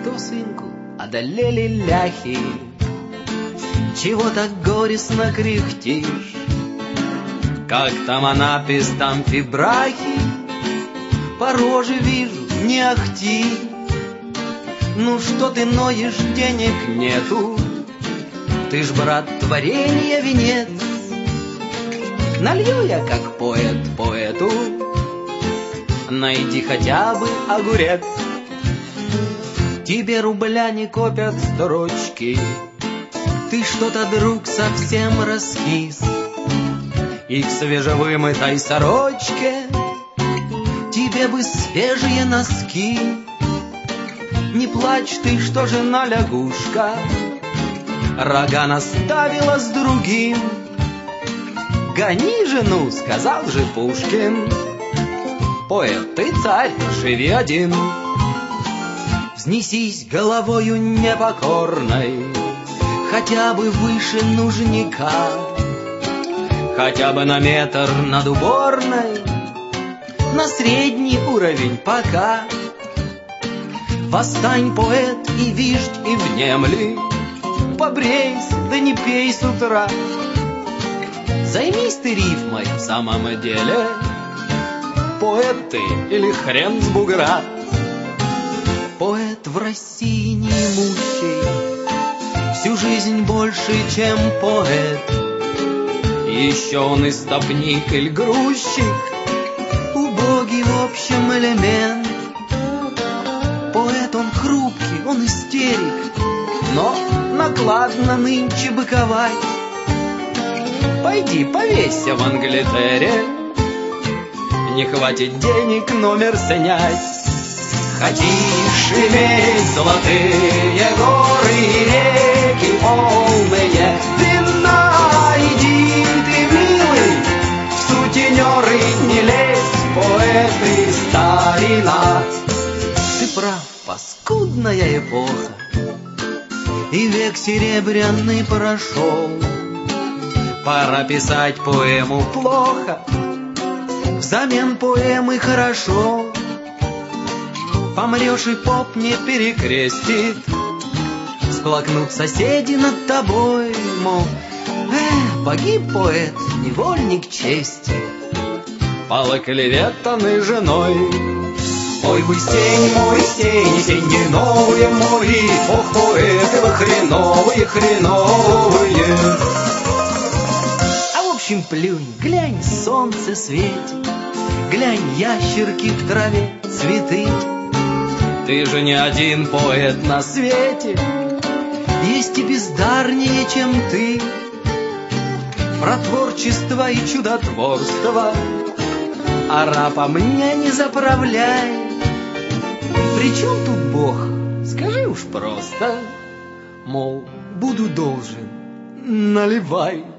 Что, сынку, одолели ляхи? Чего так горестно кряхтишь? Как там Анапис, там Фибрахи? По роже вижу, не ахти. Ну что ты ноешь, денег нету? Ты ж, брат, творенья венец. Налью я, как поэт, поэту. Найди хотя бы огурец. Тебе рубля не копят строчки. Ты что-то, друг, совсем раскис. И к свежевымытой сорочке тебе бы свежие носки. Не плачь ты, что жена лягушка рога наставила с другим. Гони жену, сказал же Пушкин. Поэт, ты царь, живи один. Взнесись головою непокорной хотя бы выше нужника, хотя бы на метр над уборной, на средний уровень пока. Восстань, поэт, и виждь, и внемли. Побрейся, да не пей с утра. Займись ты рифмой в самом деле. Поэт ты или хрен с бугра. Поэт в России неимущий, всю жизнь больше, чем поэт. Еще он истопник или грузчик, убогий в общем элемент. Поэт он хрупкий, он истерик, но накладно нынче быковать. Пойди повесься в Англитере, не хватит денег номер снять. Хотишь иметь золотые горы и реки полные вина, иди ты, милый, в сутенеры не лезь, поэты старина. Ты прав, паскудная эпоха, и век серебряный прошел. Пора писать поэму плохо, взамен поэмы хорошо. Помрешь, и поп не перекрестит, сплакнут соседи над тобой, мол, погиб поэт, невольник чести, полоклеветанный женой. Ой, вы сень, мой сень, сеньиновые мои, ох, поэты вы хреновые, хреновые. А в общем, плюнь, глянь, солнце светит, глянь, ящерки в траве, цветы. Ты же не один поэт на свете, есть и бездарнее, чем ты. Про творчество и чудотворство арапа мне не заправляй. При чем тут Бог? Скажи уж просто, мол, буду должен, наливай.